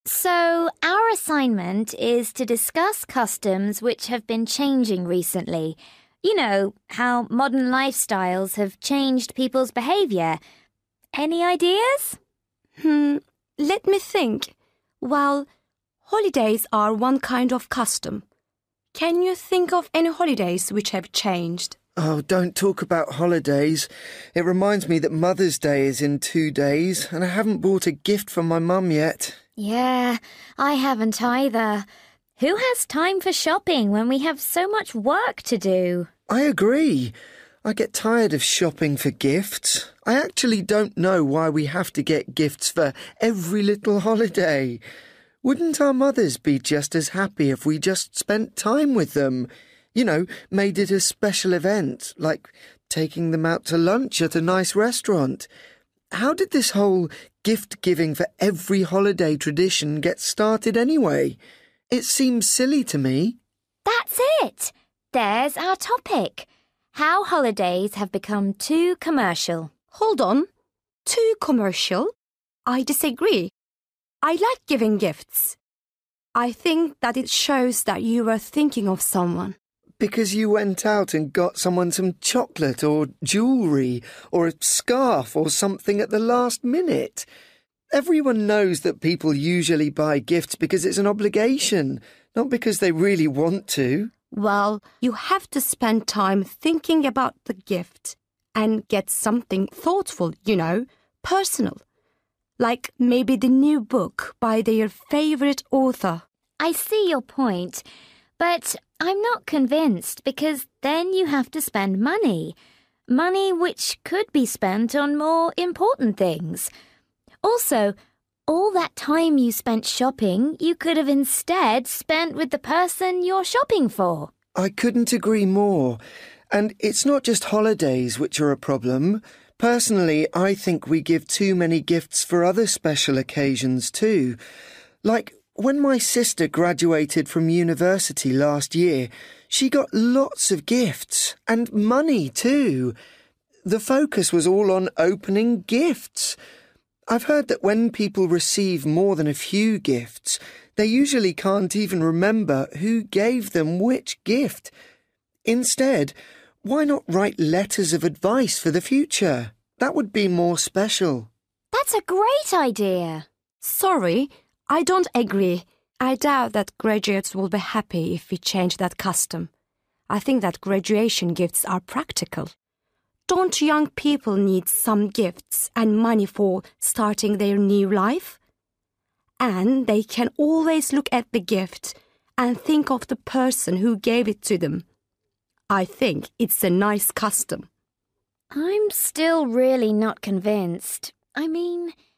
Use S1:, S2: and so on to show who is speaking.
S1: So, our assignment is to discuss customs which have been changing recently. You know, how modern lifestyles have changed people's behaviour. Any ideas?
S2: Let me think. Well, holidays are one kind of custom. Can you think of any holidays which have changed?
S3: Oh, don't talk about holidays. It reminds me that Mother's Day is in 2 days and I haven't bought a gift for my mum yet.
S1: Yeah, I haven't either. Who has time for shopping when we have so much work to do?
S3: I agree. I get tired of shopping for gifts. I actually don't know why we have to get gifts for every little holiday. Wouldn't our mothers be just as happy if we just spent time with them? You know, made it a special event, like taking them out to lunch at a nice restaurant. How did this whole gift-giving for every holiday tradition get started anyway? It seems silly to me.
S1: That's it! There's our topic. How holidays have become too commercial.
S2: Hold on. Too commercial? I disagree. I like giving gifts. I think that it shows that you were thinking of someone.
S3: Because you went out and got someone some chocolate or jewellery or a scarf or something at the last minute. Everyone knows that people usually buy gifts because it's an obligation, not because they really want to.
S2: Well, you have to spend time thinking about the gift and get something thoughtful, personal. Like maybe the new book by their favourite author.
S1: I see your point, but I'm not convinced because then you have to spend money. Money which could be spent on more important things. Also, all that time you spent shopping, you could have instead spent with the person you're shopping for.
S3: I couldn't agree more. And it's not just holidays which are a problem. Personally, I think we give too many gifts for other special occasions too. Like when my sister graduated from university last year, she got lots of gifts and money too. The focus was all on opening gifts. I've heard that when people receive more than a few gifts, they usually can't even remember who gave them which gift. Instead, why not write letters of advice for the future? That would be more special.
S1: That's a great idea.
S2: Sorry, I don't agree. I doubt that graduates will be happy if we change that custom. I think that graduation gifts are practical. Don't young people need some gifts and money for starting their new life? And they can always look at the gift and think of the person who gave it to them. I think it's a nice custom.
S1: I'm still really not convinced. I mean,